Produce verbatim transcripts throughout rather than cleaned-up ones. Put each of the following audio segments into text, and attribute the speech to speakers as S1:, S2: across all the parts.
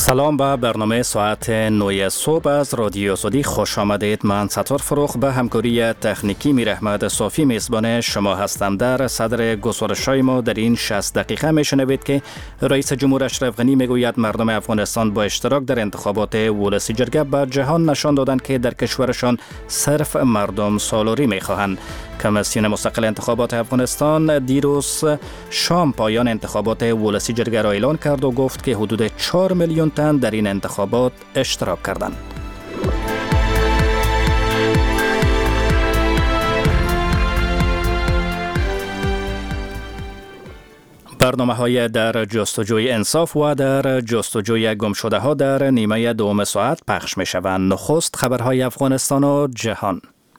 S1: سلام به برنامه ساعت نه صبح از رادیو سعودی خوش آمدید. من ستار فروخ به همکاری تکنیکی میر احمد صافی میزبان شما هستم. در صدر گزارش‌های ما در این شصت دقیقه میشنوید که رئیس جمهور اشرف غنی میگوید مردم افغانستان با اشتراک در انتخابات ولسی جرگه به جهان نشان دادند که در کشورشان صرف مردم سالاری میخواهند. کمیسیون مستقل انتخابات افغانستان دیروز شام پایان انتخابات ولسی جرگه را اعلان کرد و گفت که حدود چهار میلیون تن در این انتخابات اشتراک کردند. برنامه‌های در جستجوی انصاف و در جستجوی گمشده ها در نیمه دوم ساعت پخش می شوند. نخست خبرهای افغانستان و جهان.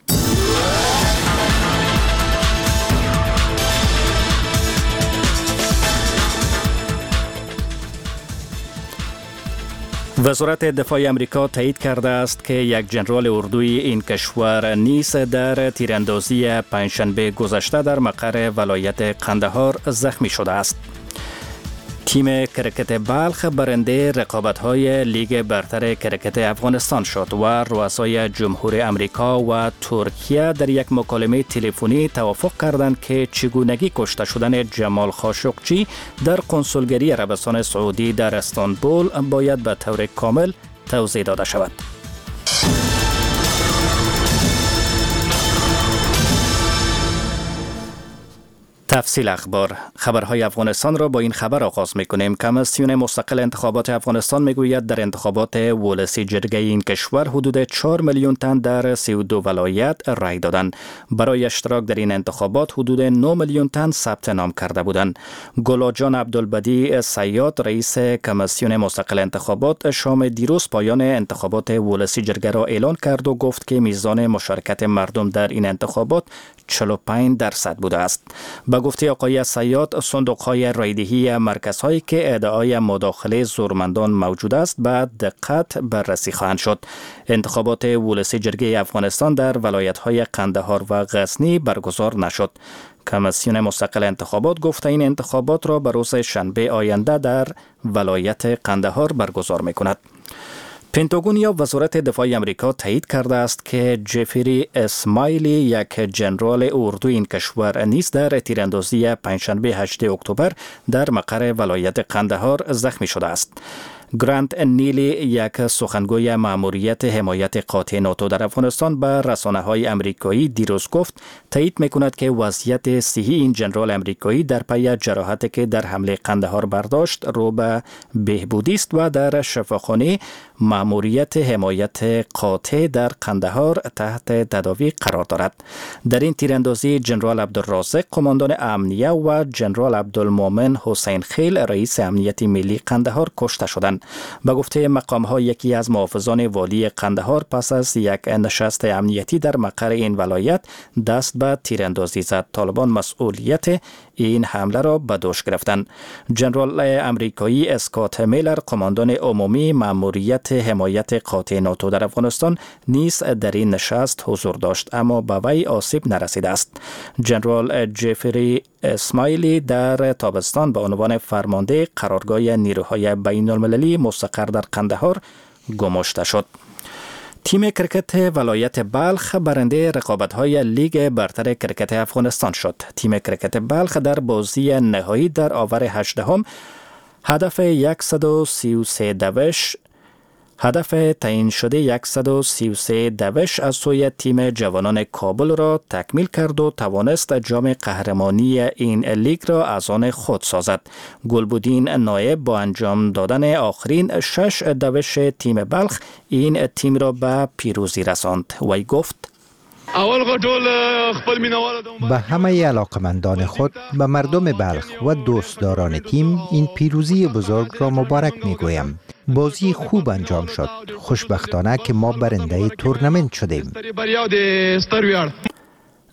S1: وزارت دفاع امریکا تایید کرده است که یک ژنرال اردوی این کشور نیز در تیراندازی پنجشنبه گذشته در مقر ولایت قندهار زخمی شده است. تیم کرکت بلخ برنده رقابت‌های لیگ برتر کرکت افغانستان شد و رؤسای جمهور امریکا و ترکیه در یک مکالمه تلفنی توافق کردند که چگونگی کشته شدن جمال خاشقچی در کنسولگری عربستان سعودی در استانبول باید به طور کامل توضیح داده شود. تفصیل اخبار. خبرهای افغانستان را با این خبر آغاز می‌کنیم. کمیسیون مستقل انتخابات افغانستان میگوید در انتخابات ولسی جرگه این کشور حدود چهار میلیون تن در سی و دو ولایت رای دادند. برای اشتراک در این انتخابات حدود نه میلیون تن ثبت نام کرده بودند. گلاجان عبدالبدی صیاد رئیس کمیسیون مستقل انتخابات شام دیروز پایان انتخابات ولسی جرگه را اعلان کرد و گفت که میزان مشارکت مردم در این انتخابات چهل و پنج درصد بوده است. با گفته آقای صیاد، صندوق‌های رایدهی مرکزهایی که ادعای مداخله زورمندان موجود است به دقت بررسی خواهند شد. انتخابات ولسی جرگه افغانستان در ولایت‌های قندهار و غزنی برگزار نشد. کمیسیون مستقل انتخابات گفته این انتخابات را به روز شنبه آینده در ولایت قندهار برگزار می‌کند. پنتاگون یا وزارت دفاع امریکا تایید کرده است که جفری اسماعیلی، یک ژنرال اردوی این کشور نیز در تیراندازی پنجشنبه هشتم اکتبر در مقر ولایت قندهار زخمی شده است. گرانت نیلی، یک سخنگوی مأموریت حمایت قاطع ناتو در افغانستان، به رسانه‌های امریکایی دیروز گفت تایید می‌کند که وضعیت صحی این ژنرال امریکایی در پی جراحتی که در حمله قندهار برداشت رو به بهبودی است و در شفاخانه مأموریت حمایت قاطع در قندهار تحت تداوی قرار دارد. در این تیراندازی ژنرال عبدالرازق قماندان امنیه و ژنرال عبدالمؤمن حسین خیل رئیس امنیت ملی قندهار کشته شدند. به گفته مقام‌ها یکی از محافظان والی قندهار پس از یک نشست امنیتی در مقر این ولایت دست به تیراندازی زد. طالبان مسئولیت این حمله را به دوش گرفتند. ژنرال امریکایی اسکات میلر قماندان عمومی مأموریت حمایت قاطع ناتو در افغانستان نیز در این نشست حضور داشت اما به وی آسیب نرسیده است. ژنرال جفری اسماعیلی در تابستان به عنوان فرمانده قرارگاه نیروهای بین المللی مستقر در قندهار گماشته شد. تیم کرکت ولایت بلخ برنده رقابت‌های لیگ برتر کرکت افغانستان شد. تیم کرکت بلخ در بازی نهایی در آور هجدهم هدف صد و سی و سه دوش هدف تعیین شده صد و سی و سه دوش از سوی تیم جوانان کابل را تکمیل کرد و توانست جام قهرمانی این لیگ را از آن خود سازد. گلبودین نایب با انجام دادن آخرین شش دوش تیم بلخ این تیم را به پیروزی رساند. وی گفت
S2: به همه علاقمندان خود، به مردم بلخ و دوستداران تیم این پیروزی بزرگ را مبارک میگویم. بازی خوب انجام شد. خوشبختانه که ما برنده تورنمنت شدیم.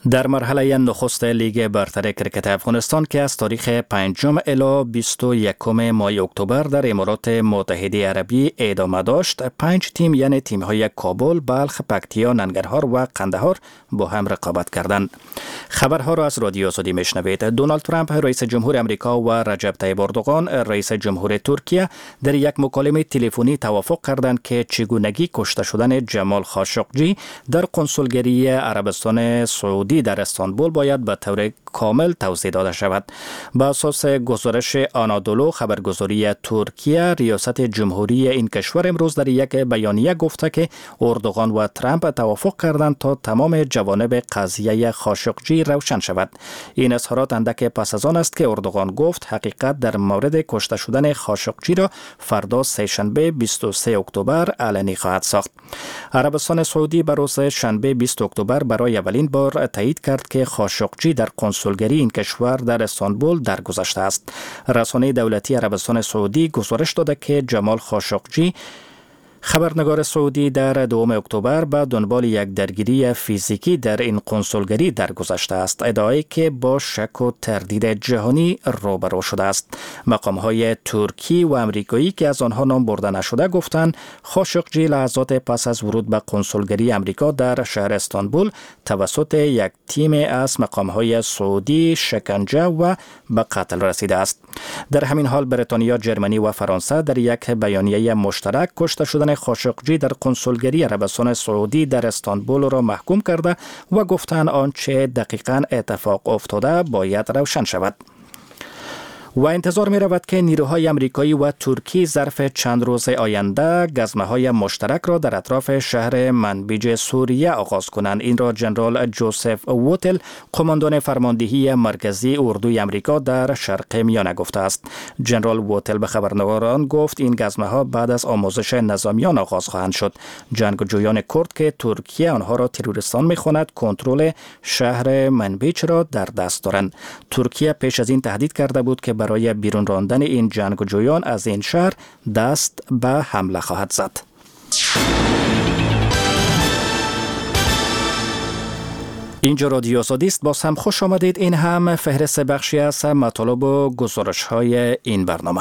S1: در مرحله نخست لیگ برتر کرکت افغانستان که از تاریخ پنجم الی بیست و یکم ماه اکتبر در امارات متحده عربی ادامه داشت، پنج تیم یعنی تیم‌های کابل، بلخ، پکتیا، ننگرهار و قندهار با هم رقابت کردند. خبرها را از رادیو آزادی میشنوید. دونالد ترامپ رئیس جمهور امریکا و رجب طیب اردوغان رئیس جمهور ترکیه در یک مکالمه تلفنی توافق کردند که چگونگی کشته شدن جمال خاشقجی در کنسولگری عربستان سعودی در استانبول باید به طور کامل توضیح داده شود. با اساس گزارش آنادولو خبرگزاری ترکیه، ریاست جمهوری این کشور امروز در یک بیانیه گفته که اردوغان و ترامپ توافق کردند تا تمام جوانب قضیه خاشقجی روشن شود. این اظهارات اندک پس از آن است که اردوغان گفت حقیقت در مورد کشته شدن خاشقجی را فردا سه‌شنبه بیست و سوم اکتبر علنی خواهد ساخت. عربستان سعودی بر روز شنبه بیست اکتبر برای اولین بار تایید کرد که خاشقجی در کنسولگری این کشور در استانبول درگذشته است. رسانه دولتی عربستان سعودی گزارش داده که جمال خاشقجی، خبرنگار سعودی، در دوم اکتبر به دنبال یک درگیری فیزیکی در این کنسولگری درگذشته است. ادعایی که با شک و تردید جهانی روبرو شده است. مقام‌های ترکی و آمریکایی که از آنها نام برده نشده گفتند خاشقجی لحظات پس از ورود به کنسولگری آمریکا در شهر استانبول توسط یک تیم از مقام‌های سعودی شکنجه و به قتل رسیده است. در همین حال بریتانیا، جرمنی و فرانسه در یک بیانیه مشترک کشته شدن خاشقجی در کنسولگری عربستان سعودی در استانبول را محکوم کرده و گفتند آنچه دقیقاً اتفاق افتاده باید روشن شود. و انتظار می رود که نیروهای آمریکایی و ترکی ظرف چند روز آینده گزمه‌های مشترک را در اطراف شهر منبیج سوریه آغاز کنند. این را جنرال جوزف ووتل، قماندان فرماندهی مرکزی اردوی آمریکا در شرق میانه گفته است. جنرال ووتل به خبرنگاران گفت این گزمه‌ها بعد از آموزش نظامیان آغاز خواهند شد. جنگجویان کرد که ترکیه آنها را تروریستان می‌خواند کنترل شهر منبیج را در دست دارند. ترکیه پیش از این تهدید کرده بود که برای بیرون راندن این جنگجویان از این شهر دست به حمله خواهد زد. اینجا رادیو آزادی است. باز هم خوش آمدید. این هم فهرست بخشی از مطالب و گزارش‌های این برنامه.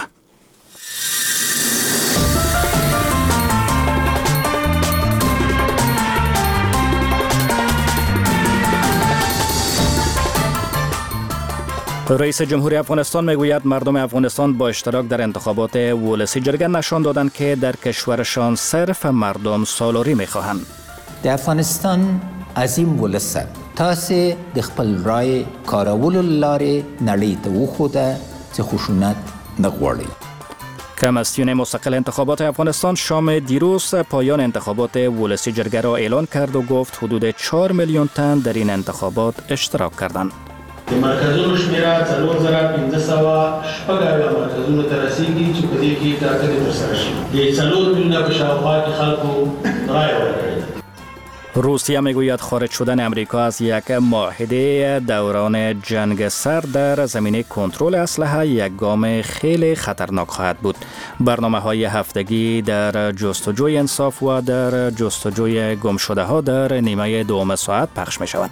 S1: رئیس جمهور افغانستان میگوید مردم افغانستان با اشتراک در انتخابات ولسی جرګه نشان دادند که در کشورشان صرف مردم سالاری میخواهند.
S3: د افغانستان عظیم ولس تاسې د خپل رای کارولو لارې نړۍ ته وښوده چې خشونت نه غواړي.
S1: کمیسیون مستقل انتخابات افغانستان شام دیروز پایان انتخابات ولسی جرګه را اعلان کرد و گفت حدود چهار میلیون تن در این انتخابات اشتراک کردند.
S4: د مرکزونو شمیره څلور زره پنځه سوه شپږ اویا مرکزونو ته رسیږي چې په دې کې ټاکنې ترسره شوې. د څلور میلیونه په شاوخوا کې خلکو رایه ورکړې.
S1: روسیه میگوید خارج شدن امریکا از یک معاهده دوران جنگ سرد در زمینه کنترل اسلحه یک گام خیلی خطرناک خواهد بود. برنامه‌های هفتگی در جستجوی انصاف و در جستجوی گمشده ها در نیمه دوم ساعت پخش می شوند.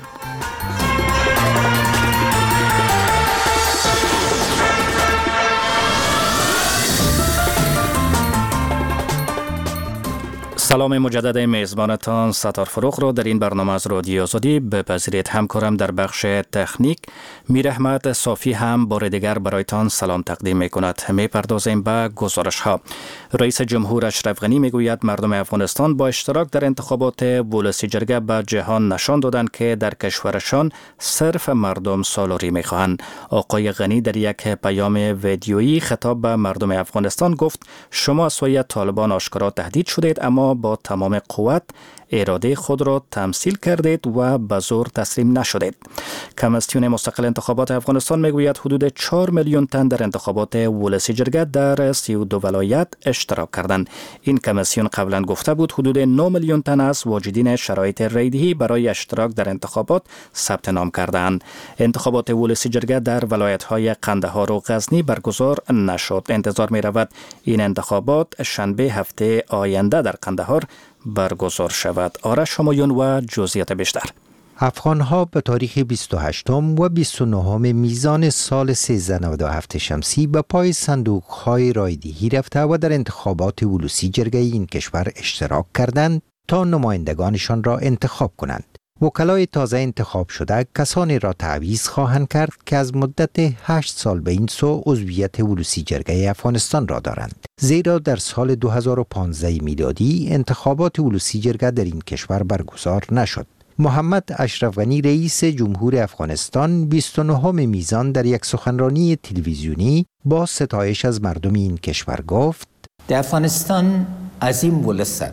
S1: سلام مجدد میزبانتان ستار فروغ را در این برنامه از رادیو آزادی بپذیرید. همکارم در بخش تکنیک میر احمد صافی هم بار دیگر برایتان سلام تقدیم می کند. می پردازیم به گزارش ها. رئیس جمهور اشرف غنی می گوید مردم افغانستان با اشتراک در انتخابات ولسی جرګه به جهان نشان دادند که در کشورشان صرف مردم سالاری می خواهند. آقای غنی در یک پیام ویدیویی خطاب به مردم افغانستان گفت شما از سوی طالبان آشکارا تهدید شدید اما با تمام قوت اراده خود را تمثیل کردید و به زور تسلیم نشدید. کمیسیون مستقل انتخابات افغانستان میگوید حدود چهار میلیون تن در انتخابات ولسی جرګه در سی و دو ولایت اشتراک کردند. این کمیسیون قبلا گفته بود حدود نه میلیون تن از واجدین شرایط ریدهی برای اشتراک در انتخابات ثبت نام کردند. انتخابات ولسی جرګه در ولایت‌های قندهار و غزنی برگزار نشد. انتظار می رود این انتخابات شنبه هفته آینده در قندهار برگزار شود. آرش همایون و جزئیات بیشتر.
S2: افغان‌ها به تاریخ بیست و هشتم و بیست و نهم میزان سال سیزده نود و هفت شمسی به پای صندوق‌های رایدهی رفته و در انتخابات ولوسی جرگه این کشور اشتراک کردند تا نمایندگانشان را انتخاب کنند. وکلای تازه انتخاب شده کسانی را تعویض خواهند کرد که از مدت هشت سال به این سو عضویت ولوسی جرگه افغانستان را دارند. زیرا در سال دو هزار و پانزده میلادی انتخابات ولوسی جرگه در این کشور برگزار نشد. محمد اشرف غنی رئیس جمهور افغانستان بیست و نهم میزان در یک سخنرانی تلویزیونی با ستایش از مردم این کشور گفت:
S3: در افغانستان عظیم ولسن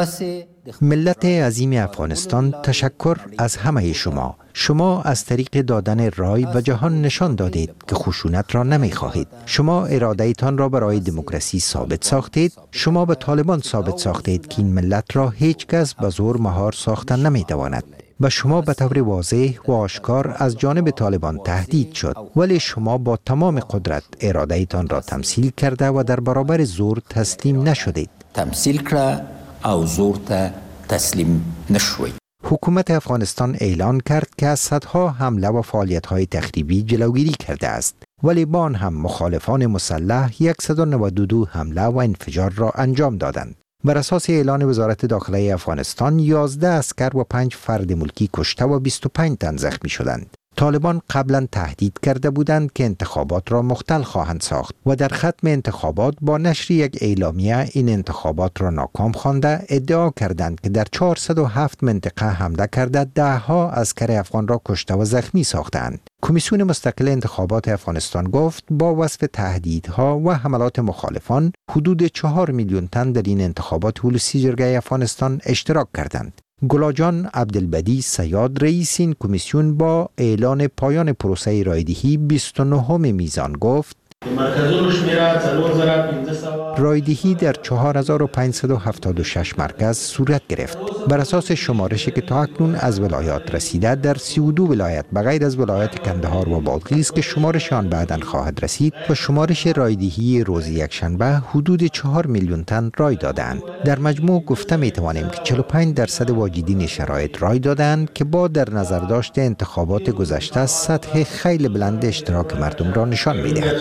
S2: ملت عظیم افغانستان، تشکر از همه شما. شما از طریق دادن رای و جهان نشان دادید که خشونت را نمی خواهید. شما اراده تان را برای دموکراسی ثابت ساختید. شما به طالبان ثابت ساختید که این ملت را هیچ کس به زور مهار ساختن نمی تواند. و شما به طور واضح و آشکار از جانب طالبان تهدید شد، ولی شما با تمام قدرت اراده تان را تمثیل کرده و در برابر زور تسلیم نشدید.
S3: تمثیل کرده او زور ته تسلیم نشوی.
S2: حکومت افغانستان اعلان کرد که از صدها حمله و فعالیت‌های تخریبی جلوگیری کرده است، ولی با آن هم مخالفان مسلح صد و نود و دو حمله و انفجار را انجام دادند. بر اساس اعلان وزارت داخله افغانستان، یازده عسکر و پنج فرد ملکی کشته و بیست و پنج تن زخمی شدند. طالبان قبلا تهدید کرده بودند که انتخابات را مختل خواهند ساخت و در ختم انتخابات با نشر یک اعلامیه این انتخابات را ناکام خوانده ادعا کردند که در چهارصد و هفت منطقه حمله کرده ده ها عسکر افغان را کشته و زخمی ساختند. کمیسیون مستقل انتخابات افغانستان گفت با وصف تهدیدها و حملات مخالفان حدود چهار میلیون تن در این انتخابات ولوسی جرگه افغانستان اشتراک کردند. گلاجان عبدالبدی صیاد رئیس این کمیسیون با اعلان پایان پروسه رایدهی بیست و نهم میزان گفت: رایدهی در چهار هزار و پانصد و هفتاد و شش مرکز صورت گرفت. بر اساس شمارشی که تا اکنون از ولایات رسیده، در سی و دو ولایت بغیر از ولایت کندهار و بادغیس که شمارش آن بعداً خواهد رسید، و شمارش رایدهی روز یکشنبه حدود چهار میلیون تن رای دادند. در مجموع گفته می توانیم که چهل و پنج درصد واجدین شرایط رای دادند که با در نظر داشت انتخابات گذشته سطح خیلی بلند اشتراک مردم را نشان می دهد.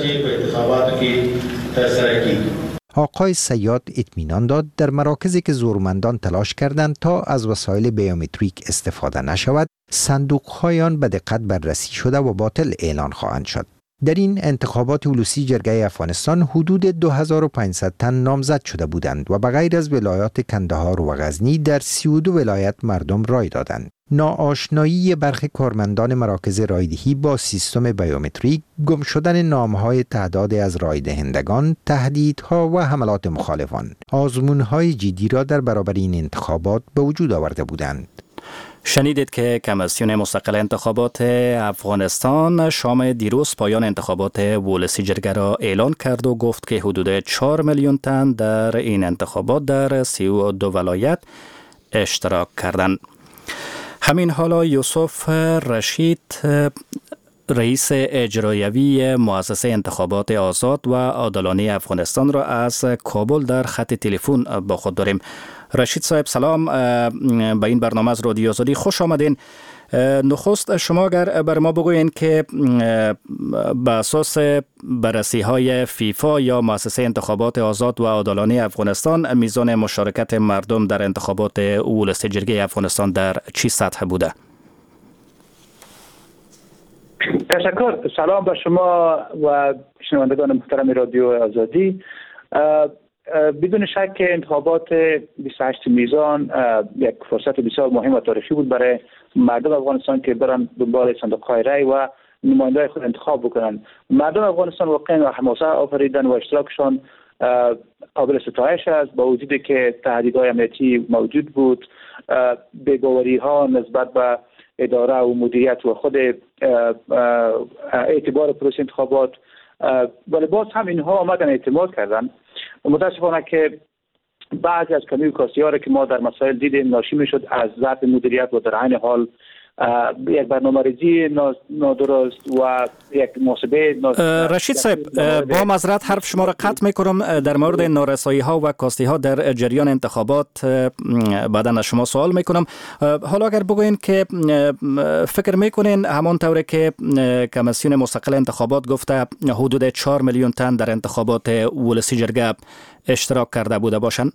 S2: آقای صیاد اطمینان داد در مراکزی که زورمندان تلاش کردند تا از وسایل بیومتریک استفاده نشود، صندوق‌های آن به دقت بررسی شده و باطل اعلان خواهند شد. در این انتخابات ولوسی جرگه افغانستان حدود دو هزار و پانصد تن نامزد شده بودند و بغیر از ولایات کندهار و غزنی در سی و دو ولایت مردم رای دادند. ناآشنایی برخی کارمندان مراکز رایدهی با سیستم بیومتریک، گم شدن نامهای تعداد از رای دهندگان، تهدیدها و حملات مخالفان، آزمونهای جدی را در برابر این انتخابات به وجود آورده بودند.
S1: شنیدید که کمیسیون مستقل انتخابات افغانستان شام دیروز پایان انتخابات ولوسی جرگه را اعلان کرد و گفت که حدود چهار میلیون تن در این انتخابات در سی و دو ولایت اشتراک کردند. همین حالا یوسف رشید رئیس اجرایوی مؤسسه انتخابات آزاد و عادلانه افغانستان را از کابل در خط تلفن با خود داریم. رشید صاحب سلام، به این برنامه از رادیو آزادی خوش آمدین. نخست شما اگر بر ما بگوین که به اساس بررسی های فیفا یا مؤسسه انتخابات آزاد و عادلانه افغانستان میزان مشارکت مردم در انتخابات ولوسی جرگه افغانستان در چی سطح بوده؟
S5: تشکر. سلام به شما و شنوندگان محترم رادیو آزادی. بدون شک انتخابات بیست و هشت میزان یک فرصت بسیار مهم و تاریخی بود برای مردم افغانستان که برن دنبال صندوق‌های رای و نماینده‌های خود انتخاب بکنن. مردم افغانستان واقعا حماسه آفریدن و اشتراکشان قابل ستایش است، با وجودی که تهدیدهای امنیتی موجود بود، بی‌باوری‌ها نسبت به اداره و مدیریت و خود اعتبار پروسه انتخابات، ولی باز هم اینها آمدن اعتماد کردن. متاسفانه که بعضی از کمی و کاسی‌ها که ما در مسائل دیدیم ناشی می‌شد از ضعف مدیریت و در عین حال یک برنامه‌ریزی نادرست و یک محاسبه
S1: رشید صاحب، با معذرت حرف شما را قطع میکنم. در مورد نارسایی ها و کاستی ها در جریان انتخابات بعدا از شما سوال میکنم. حالا اگر بگوین که فکر میکنین همون طوری که کمیسیون مستقل انتخابات گفته حدود چهار میلیون تن در انتخابات ولسی جرگه اشتراک کرده بوده باشن؟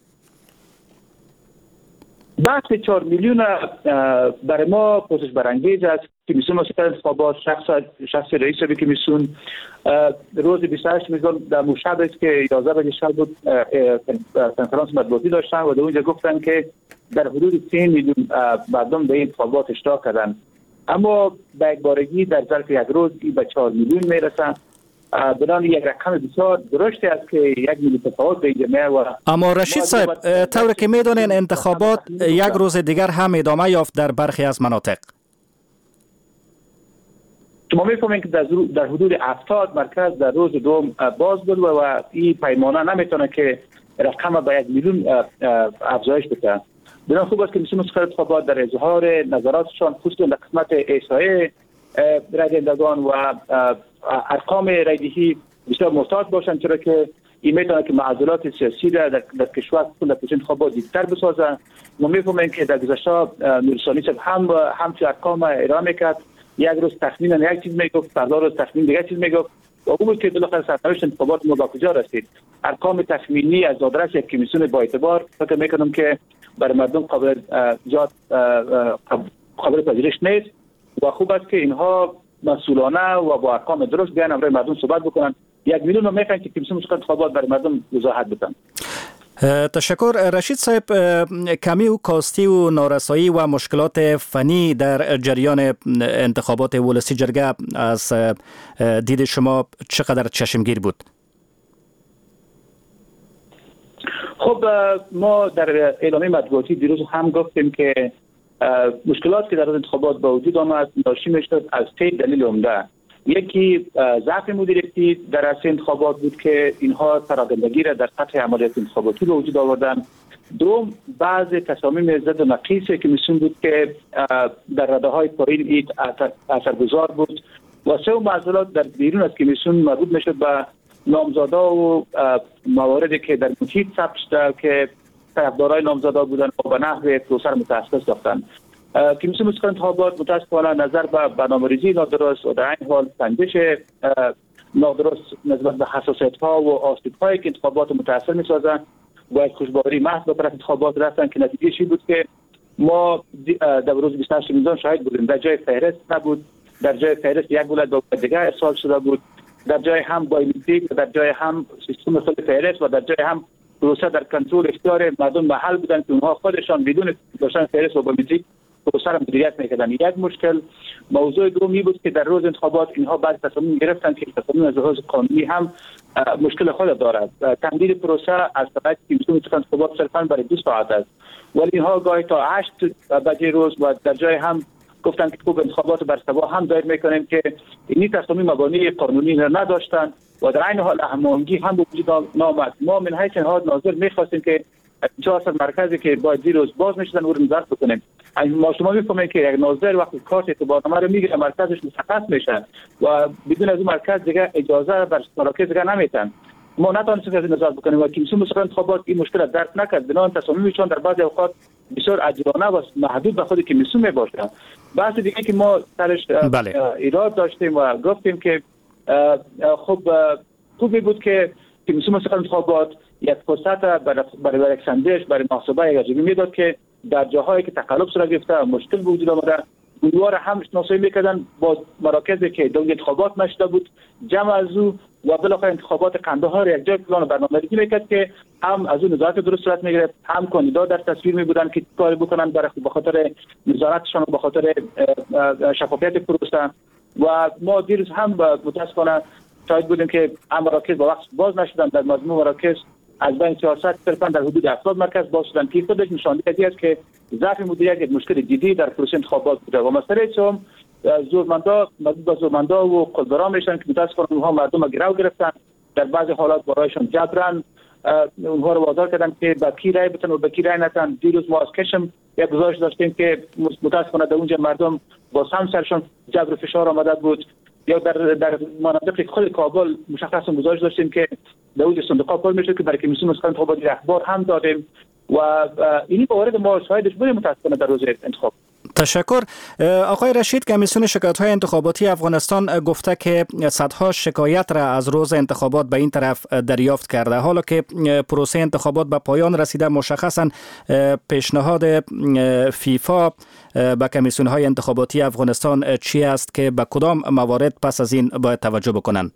S5: بحث چهار میلیون برای ما پرسش برانگیز است. کمیسیون مستقل انتخابات شخص شخص رئیس کمیسیون روز بیست و هشت میزان در شب است که یازده بجه شب بود کنفرانس مطبوعاتی داشتن و در اونجا گفتن که در حدود سه میلیون مردم به این انتخابات اشتراک کردن، اما به یک بارگی در ظرف یک روز به چهار میلیون میرسن. بنان یک رقم بسیار درشتی است که یک میلیون تفاوت به اینجا میاد. و
S1: اما رشید صاحب، طور که میدونین انتخابات یک روز دیگر هم ادامه یافت در برخی از مناطق.
S5: شما میفهمین که در حدود هفتاد مرکز در روز دوم باز بود و این پیمانه نمیتونه که رقم به یک میلیون افزایش بده. بنان خوب است که کمیسیون مستقل انتخابات در اظهار نظراتشان خصوصا در قسمت احصایه رای دهندگان و ارقام رای دهی بسیار محتاط باشند، چرا که این میتونه که معضلات سیاسی را در, در کشور در پروسه انتخابات دیگتر بسازه. ما میفهمیم که در گذشته نورثانی صاحب هم همچون ارقام ارائه میکرد، یک روز تخمین یک چیز میگفت، فردا روز تخمین دیگه چیز میگفت و اون که بالاخره سرنوشت انتخابات ما به کجا رسید. ارقام تخمینی از آدرس یک کمیسیون با اعتبار فکر میکنم که برای مردم قابل زیاد قابل پذیرش نیست و خوب است که اینها مسئولانه و با ارقام درست بیان امروز مردم صحبت بکنن. یک میلیون رو میخواین که کمیسیون مستقل انتخابات برای مردم وضاحت بدن.
S1: تشکر. رشید صاحب، کمی و کاستی و نارسایی و مشکلات فنی در جریان انتخابات ولسی جرگه از دید شما چقدر چشمگیر بود؟
S5: خب ما در اعلامیه مطبوعاتی دیروز هم گفتیم که مشکلات که در انتخابات به وجود آمد ناشی میشد از سه دلیل عمده. یکی ضعف مدیریتی در عرصه انتخابات بود که اینها پراگندگی را در سطح عملیات انتخاباتی به وجود آوردن. دوم، بعض تصامیم ضد و نقیص کمیسیون بود که در رده‌های پایین اید اثرگذار بود. و سوم، معضلات در بیرون از کمیسیون مربوط میشد به نامزدا و مواردی که در محیط ثبت شده که طرفدارای نامزدا بودن و به نحو پروسه متخصص داشتند. کمیسیون مستقل انتخابات متاسفانه نظر به برنامه‌ریزی نادرست و در این حال سنجش نادرست نسبت به حساسیت‌ها و آسیب‌هایی که انتخابات متأثر می‌سازند و یک خوشباری محض به طرف انتخابات رفتن که نتیجه‌اش این بود که ما در روز بیست و هشت میزان شاهد بودیم در جای فهرست نبود، در جای فهرست یک ولایت با دیگر ارسال شده بود، در جای هم بایومتریک، در جای هم سیستم خود فهرست و در جای هم پروسه در کنترل اختیار مردم محل بودن که اونها خودشان بدون داشتن فهرست و بایومتریک پروسه را مدیریت میکردن. یک مشکل. موضوع دومی بود که در روز انتخابات اینها بعض تصامیم گرفتن که تصامیم از لحاظ قانونی هم مشکل خود دارد. تمدید پروسه از طرف کمیسیون مستقل انتخابات صرفا برای دو ساعت است، ولی اینها گاهی تا هشت بجه روز و در جای هم گفتن که خوب انتخابات بر سبا هم دایر میکنیم که این تصامیم مبانی قانونی را نداشتن و در این حال هماهنگی هم به وجود نامد. ما من حیث نهاد ناظر میخواستیم که چهارصد مرکزی که باید زیر روز باز میشدن او رو نظارت بکنیم. ما شما میفهمید که یک ناظر وقتی کارت اعتبارنامه رو میگیره مرکزش مشخص میشه و بدون از اون مرکز دیگه اجازه بر مراکز دیگه نمیتن. ما نتونستیم از نظارت بکنیم و کمیسیون مستقل انتخابات این مشکل را درک نکرد. بنابراین تصامیمشون در بعضی اوقات بسیار عجولانه و محدود به خود کمیسیون میباشه. بحث دیگه که ما سرش ایراد داشتیم و گفتیم که خب خوبی بود که کمیسیون مستقل انتخابات یک فرصت برای یک سنجش برای محاسبه یک عجیبی میداد که در جاهایی که تقلب صورت گرفته مشکل به وجود آمده گروه‌ها هم شناسایی میکردن با مراکزی که دولت انتخابات نشده بود جمع از او و بالاخره انتخابات قندهار یک جای پلان برنامه‌ریزی میکرد که هم از اون نظارت درست صورت میگرفت، هم کاندیدا در تصویر می بودن که کاری بکنن برای به خاطر نظارتشان و به خاطر شفافیت پروسه. و ما دیروز هم متاسفانه شاهد بودیم که هم مراکز با وقت باز نشدن. در مجموع مراکز از بین چهارصد صرفا در حدود هفتاد مرکز باز شدن که خودش نشاندهی است که ضعف مدیریت یک مشکل جدی در پروسه انتخابات بوده. و مسئله چهارم زورمندا مربوط زورمندا و قلدران میشن که متاسفانه اونها مردم گرو گرفتن، در بعضی حالات برایشان جبران اونها رو وادار کردن که با کی رای بتن و با کی رای نتن. دیروز ما از کشم یک گزارش داشتیم که متاسفانه در اونجا مردم با هم سرشان جبر و فشار آمده بود. یا در در مناطق خود کابل مشخصا گزارش داشتیم که در اونجا صندوق‌ها پر میشه که برای کمیسیون مسکن انتخاباتی اخبار هم دادیم و اینی با وارد ما شاهدش بودیم متاسفانه در روز انتخاب.
S1: تشکر. آقای رشید، کمیسیون شکایت‌های انتخاباتی افغانستان گفته که صدها شکایت را از روز انتخابات به این طرف دریافت کرده. حالا که پروسه انتخابات به پایان رسیده، مشخصاً پیشنهاد فیفا به کمیسیون‌های انتخاباتی افغانستان چی است که به کدام موارد پس از این باید توجه بکنند؟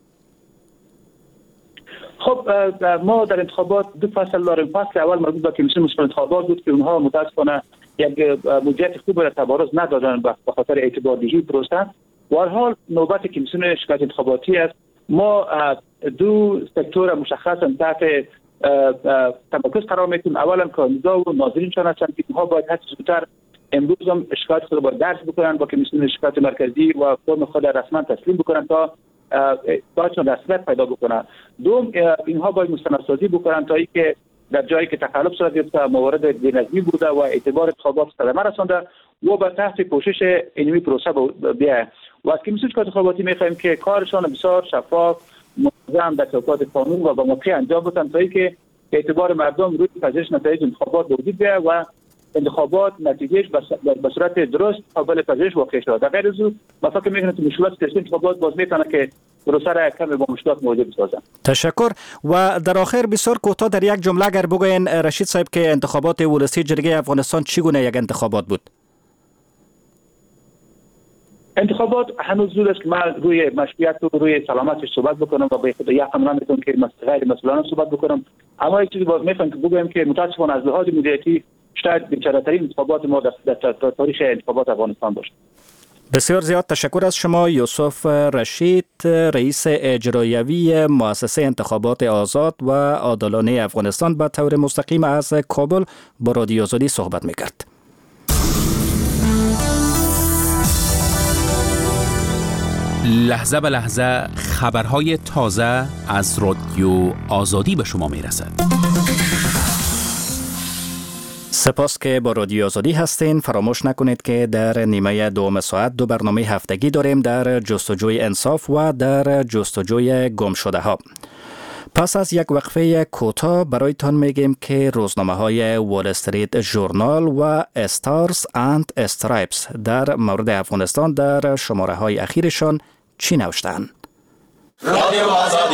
S5: خب ما در انتخابات دو فصل داریم. فصل اول مربوط به کمیسیون مسئول انتخابات بود که اونها متاسفانه یک مدیریت خوب را تبارز ندادن به خاطر اعتباردهی پروسه. و هر حال نوبت کمیسیون شکایت انتخاباتی است. ما دو سکتور مشخصا تحت تمرکز قرار میدیم. اولا کاندیدا و ناظرینشان هستند که اونها باید هر زودتر امروز هم شکایت خود را درج بکنن با کمیسیون شکایت مرکزی و فرم خود رسما تسلیم بکنن تا باید رسمیت پیدا بکنن. دوم، اینها باید مستندسازی بکنن تا اینکه در جایی که تخلف صورت گرفته، موارد بی‌نظمی بوده و اعتبار انتخابات صدمه رسانده و به تحت کوشش اینمی پروسه بیاید. و از کمیسیون شکایت انتخاباتی می‌خواهیم که کارشان بسیار شفاف، منظم، در چوکات قانون و با موقع انجام بدن تا اینکه اعتبار مردم روی پذیرش نتایج انتخابات به وجود بیاید و انتخابات نتیجهش به صورت درست قابل پذیرش واقع شود. در غیر از او ما فکر می‌کنیم که مشکلات سیاسی انتخابات باز می‌تونه که پروسه را کم با مشکلات مواجه بسازه.
S1: تشکر. و در آخر بسیار کوتاه در یک جمله اگر بگوین رشید صاحب که انتخابات ولسی جرگه افغانستان چگونه یک انتخابات بود؟
S5: انتخابات هنوز زود است که من روی مشروعیت و روی سلامتش صحبت بکنم و به خود یقین نمیتونم که غیر مسئولانه صحبت بکنم. اما یک چیزی باز می‌خوام که بگم که متأسفانه از لحاظ مدیریتی شاید بی‌چاره‌ترین انتخابات ما در تاریخ انتخابات افغانستان باشه.
S1: بسیار زیاد تشکر از شما یوسف رشید، رئیس اجرایوی مؤسسه انتخابات آزاد و عادلانه افغانستان، به طور مستقیم از کابل با رادیو آزادی صحبت می‌کرد.
S6: لحظه به لحظه خبرهای تازه از رادیو آزادی به شما میرسد.
S1: سپاس که با رادیو آزادی هستین. فراموش نکنید که در نیمه دوم ساعت دو برنامه هفتگی داریم در جستجوی انصاف و در جستجوی گم شده ها. پس از یک وقفه کوتاه برایتان میگیم که روزنامه های وال استریت ژورنال و استارز اند استرایپس در مورد افغانستان در شماره های اخیرشان چی نوشتند. رادیو آزادی.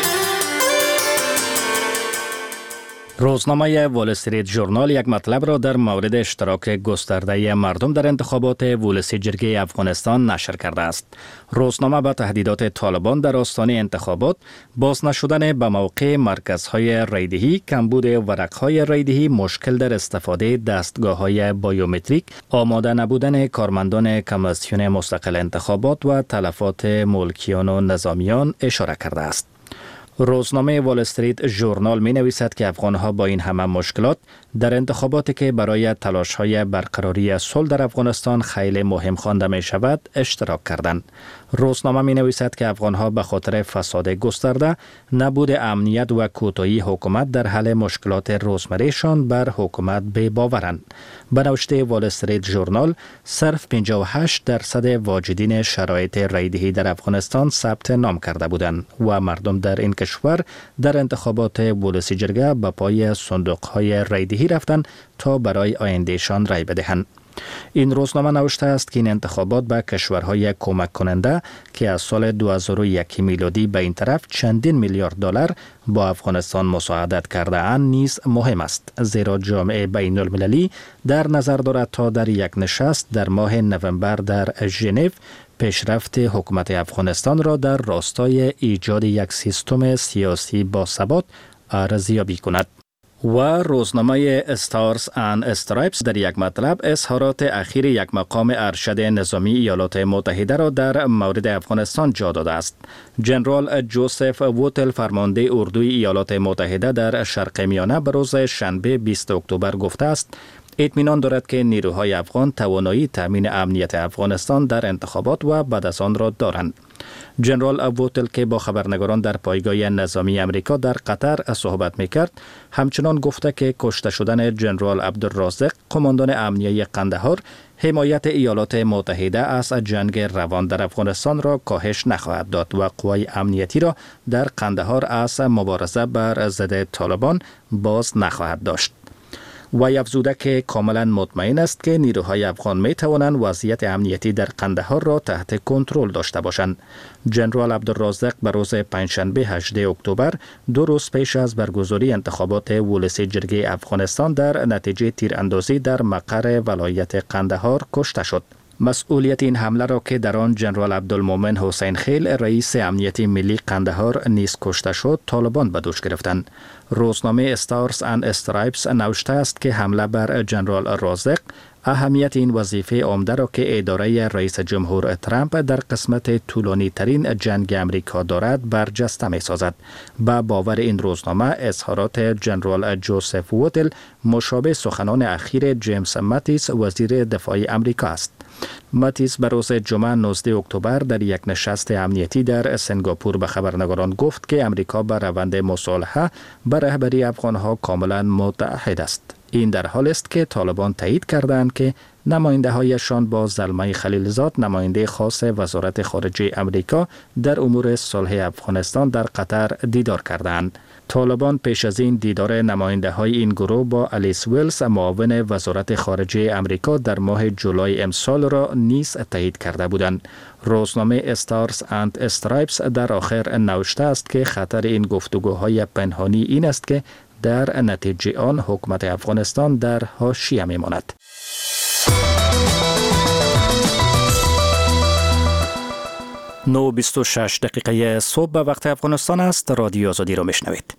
S1: روزنامه وال استریت ژورنال یک مطلب را در مورد اشتراک گسترده مردم در انتخابات ولسی جرگه افغانستان نشر کرده است. روزنامه با تهدیدات طالبان در آستانه انتخابات، باز نشدن به موقع مرکزهای رایدهی، کمبود ورقهای رایدهی، مشکل در استفاده دستگاه‌های بایومتریک، آماده نبودن کارمندان کمیسیون مستقل انتخابات و تلفات ملکیان و نظامیان اشاره کرده است. روزنامه وال استریت ژورنال می نویسد که افغانها با این همه مشکلات در انتخاباتی که برای تلاش‌های برقراری صلح در افغانستان خیلی مهم خوانده می شود اشتراک کردند. روزنامه می نویسد که افغانها به خاطر فساد گسترده، نبود امنیت و کوتاهی حکومت در حل مشکلات روزمرهشان بر حکومت بی باورند. به نوشته وال استریت ژورنال، صرف پنجاه و هشت درصد واجدین شرایط رایدهی در افغانستان ثبت نام کرده بودند و مردم در این کشور در انتخابات ولسی جرگه به پای صندوق‌های رایدهی رفتند تا برای آیندهشان رای بدهند. این روزنامه نوشته است که این انتخابات به کشورهای کمک کننده که از سال دو هزار و یک میلادی به این طرف چندین میلیارد دلار با افغانستان مساعدت کرده اند نیز مهم است، زیرا جامعه بین المللی در نظر دارد تا در یک نشست در ماه نوامبر در ژنو پیشرفت حکومت افغانستان را در راستای ایجاد یک سیستم سیاسی با ثبات ارزیابی کند. و روزنامه استارز اند استرایپس در یک مطلب اظهارات اخیر یک مقام ارشد نظامی ایالات متحده را در مورد افغانستان جا داده است. جنرال جوزف ووتل، فرمانده اردوی ایالات متحده در شرق میانه، به روز شنبه بیست اکتبر گفته است اطمینان دارد که نیروهای افغان توانایی تامین امنیت افغانستان در انتخابات و بعد از آن را دارند. جنرال ابوتل که با خبرنگاران در پایگاه نظامی امریکا در قطر صحبت میکرد، همچنان گفته که کشته شدن جنرال عبدالرازق قماندان امنیه قندهار حمایت ایالات متحده از جنگ روان در افغانستان را کاهش نخواهد داد و قوای امنیتی را در قندهار از مبارزه بر ضد طالبان باز نخواهد داشت. وی افزوده که کاملا مطمئن است که نیروهای افغان می توانند وضعیت امنیتی در قندهار را تحت کنترل داشته باشند. جنرال عبدالرازق به روز پنجشنبه هجدهم اکتبر، دو روز پیش از برگزاری انتخابات ولسی جرگه افغانستان، در نتیجه تیراندازی در مقر ولایت قندهار کشته شد. مسئولیت این حمله را که در آن جنرال عبدالمومن حسین خیل رئیس امنیتی ملی قندهار نیز کشته شد، طالبان به دوش گرفتند. روزنامه استارز اند استرایپس نوشته است که حمله بر جنرال رازق اهمیت این وظیفه عمده را که اداره رئیس جمهور ترامپ در قسمت طولانی ترین جنگ امریکا دارد برجسته می سازد. با باور این روزنامه، اظهارات جنرال جوزف وودل مشابه سخنان اخیر جیمز ماتیس وزیر دفاع امریکا است. ماتیس به روز جمعه نوزدهم اکتبر در یک نشست امنیتی در سنگاپور به خبرنگاران گفت که امریکا به روند مصالحه به رهبری افغانها کاملا متحد است. این در حال است که طالبان تایید کردند که نماینده هایشان با زلمه خلیلزاد، نماینده خاص وزارت خارجه امریکا در امور صلح افغانستان، در قطر دیدار کردند. طالبان پیش از این دیدار نماینده های این گروه با الیس ویلز، معاون وزارت خارجه امریکا، در ماه جولای امسال را نیز تایید کرده بودند. روزنامه استارز اند استرایپس در آخر نوشته است که خطر این گفتگوهای پنهانی این است که در نتیجه آن حکومت افغانستان در حاشیه میماند. نه و بیست و شش دقیقه صبح به وقت افغانستان است. رادیو آزادی را میشنوید.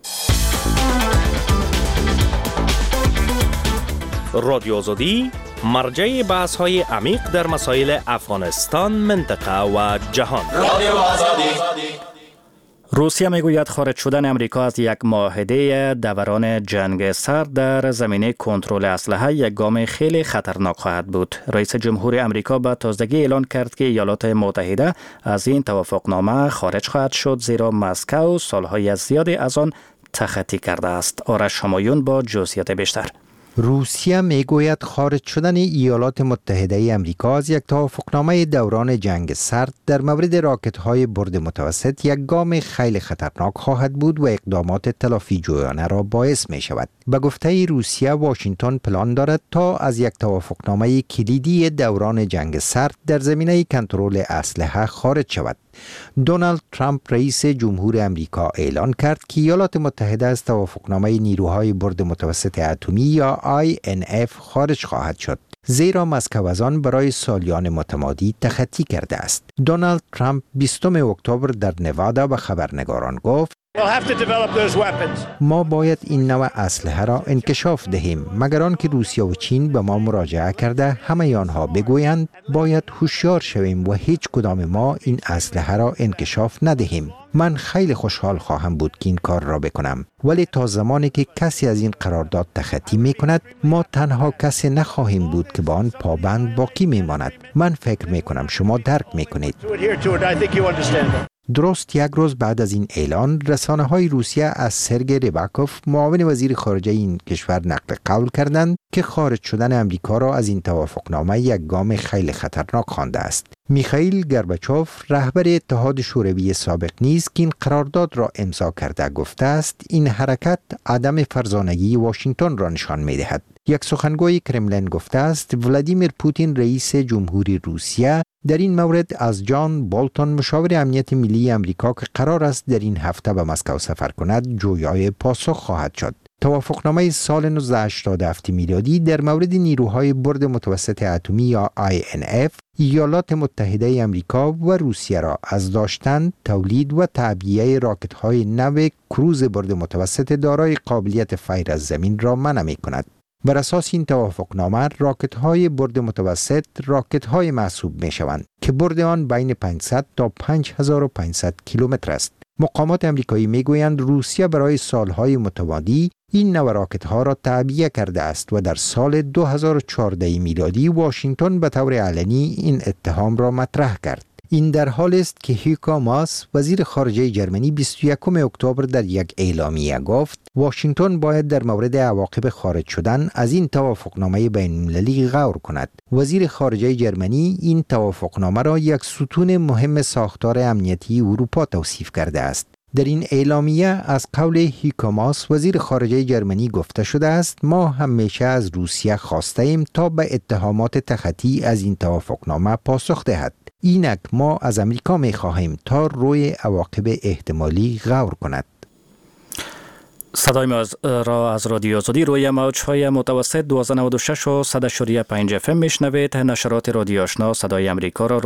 S7: رادیو آزادی مرجع بحث های عمیق در مسائل افغانستان، منطقه و جهان. رادیو آزادی.
S1: روسیه میگوید خارج شدن امریکا از یک معاهده دوران جنگ سرد در زمینه کنترل اسلحه یک گام خیلی خطرناک خواهد بود. رئیس جمهور امریکا به تازگی اعلان کرد که ایالات متحده از این توافقنامه خارج خواهد شد، زیرا مسکو سالهای زیادی از آن تخطی کرده است. آرش همایون با جزئیات بیشتر.
S2: روسیه میگوید خارج شدن ایالات متحده امریکا از یک توافقنامه دوران جنگ سرد در مورد راکت‌های برد متوسط یک گام خیلی خطرناک خواهد بود و اقدامات تلافی جویانه را باعث می شود. به گفته روسیه، واشنگتن پلان دارد تا از یک توافقنامه کلیدی دوران جنگ سرد در زمینه کنترل اسلحه خارج شود. دونالد ترامپ رئیس جمهور امریکا اعلان کرد که ایالات متحده از توافقنامه نیروهای برد متوسط اتمی یا آی ان اف خارج خواهد شد، زیرا مسکو از آن برای سالیان متمادی تخطی کرده است. دونالد ترامپ بیستم اکتبر در نوادا به خبرنگاران گفت: ما باید این نوع اسلحه را انکشاف دهیم، مگر آنکه روسیه و چین به ما مراجعه کرده همه آنها بگویند باید هوشیار شویم و هیچ کدام ما این اسلحه را انکشاف ندهیم. من خیلی خوشحال خواهم بود که این کار را بکنم، ولی تا زمانی که کسی از این قرارداد تخطی می کند، ما تنها کسی نخواهیم بود که با آن پابند باقی می ماند. من فکر می کنم شما درک می کنید. درست یک روز بعد از این اعلان، رسانه های روسیه از سرگئی ریباکوف، معاون وزیر خارجه این کشور، نقل قول کردند که خارج شدن امریکا را از این توافقنامه یک گام خیلی خطرناک خوانده است. میخائیل گورباچوف، رهبر اتحاد شوروی سابق نیز که این قرارداد را امضا کرده، گفته است این حرکت عدم فرزانگی واشنگتن را نشان می‌دهد. یک سخنگوی کرملین گفته است ولادیمیر پوتین، رئیس جمهوری روسیه، در این مورد از جان بولتون، مشاور امنیت ملی امریکا که قرار است در این هفته به مسکو سفر کند، جویای پاسخ خواهد شد. توافقنامه سال نوزده هشتاد و هفت میلادی در مورد نیروهای برد متوسط اتمی یا آی ان اف ایالات متحده امریکا و روسیه را از داشتن، تولید و تعبیه راکت‌های نو کروز برد متوسط دارای قابلیت فیر از زمین را منع می‌کند. بر اساس این توافقنامه، راکت‌های برد متوسط راکت‌های محسوب می‌شوند که برد آن بین پانصد تا پنج هزار و پانصد کیلومتر است. مقامات امریکایی میگویند روسیه برای سالهای متمادی این نوع راکت ها را تعبیه کرده است و در سال دو هزار و چهارده میلادی واشنگتن به طور علنی این اتهام را مطرح کرد. این در حال است که هیکو ماس وزیر خارجه جرمنی بیست و یکم اکتبر در یک اعلامیه گفت واشنگتن باید در مورد عواقب خارج شدن از این توافقنامه بین‌المللی غور کند. وزیر خارجه جرمنی این توافقنامه را یک ستون مهم ساختار امنیتی اروپا توصیف کرده است. در این اعلامیه از قول هیکو ماس وزیر خارجه جرمنی گفته شده است ما همیشه از روسیه خواسته ایم تا به اتهامات تخطی از این توافقنامه پاسخ دهد. اینک ما از امریکا می خواهیم تا روی عواقب احتمالی غور کند.
S1: صدای ما را از رادیو آزادی روی موج‌های متوسط دویست و نود و شش و صد و پنج اف ام میشنوید. نشرات رادیو آشنا صدای امریکا را